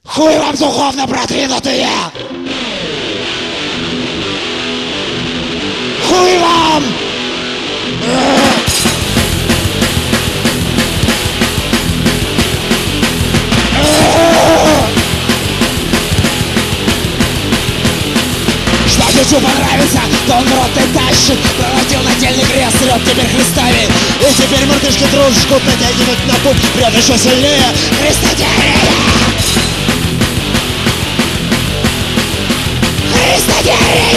Хуй вам духовно продвинутые! Хуй вам! Что чуть понравится, то он в рот и тащит. Пролотил нательный крест, рёт теперь христами. И теперь мартышки труд жгут, натягивать на пуп. Прёт еще сильнее. Христотерия! Христотерия!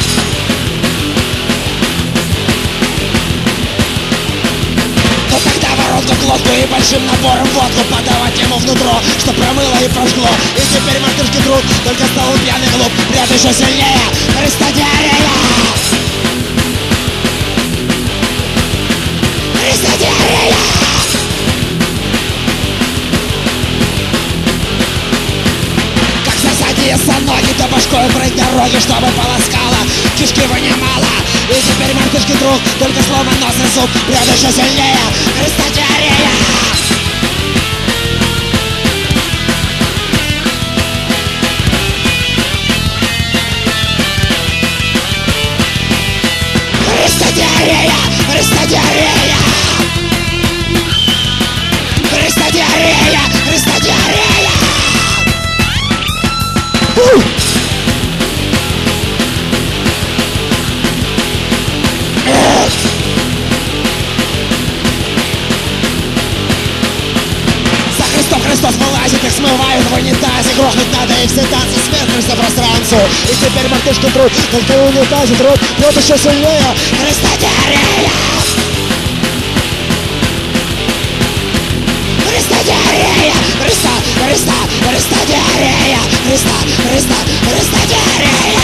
Но тогда воронку к лодку и большим набором водку подавать ему внутрь, что промыло и прожгло. И теперь мартышки труд, только стал он пьяный глуп. Прёт еще сильнее. Христотерия! Христотерия! Как засадится ноги, то башкой брать дороги, чтобы полоскала, кишки вынимала. И теперь мартышки труд, только словно нос и зуб. Прёт еще сильнее. Христотерия! Христотерия! Христотерия! Христотерия! Христотерия! За Христом Христос вылазит, их смывают в унитазе. Грохнуть надо их все танцы, смертность пространству. И теперь мартышки труд, только в унитазе труд. Прёт еще сильнее. Христотерия! Христотерия! Христа! Христа! Христотерия! Христа! Христа! Христотерия!